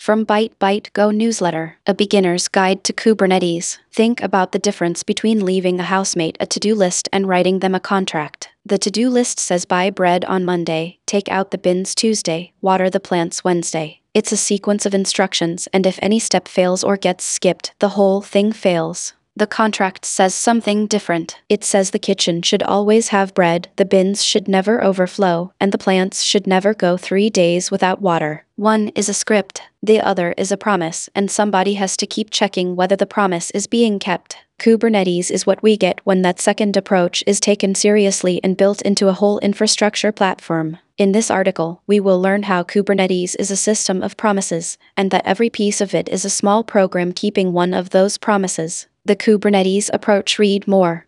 From Byte Byte Go Newsletter, a beginner's guide to Kubernetes. Think about the difference between leaving a housemate a to-do list and writing them a contract. The to-do list says buy bread on Monday, take out the bins Tuesday, water the plants Wednesday. It's a sequence of instructions, and if any step fails or gets skipped, the whole thing fails. The contract says something different. It says the kitchen should always have bread, the bins should never overflow, and the plants should never go 3 days without water. One is a script, the other is a promise, and somebody has to keep checking whether the promise is being kept. Kubernetes is what we get when that second approach is taken seriously and built into a whole infrastructure platform. In this article, we will learn how Kubernetes is a system of promises, and that every piece of it is a small program keeping one of those promises. The Kubernetes approach. Read more.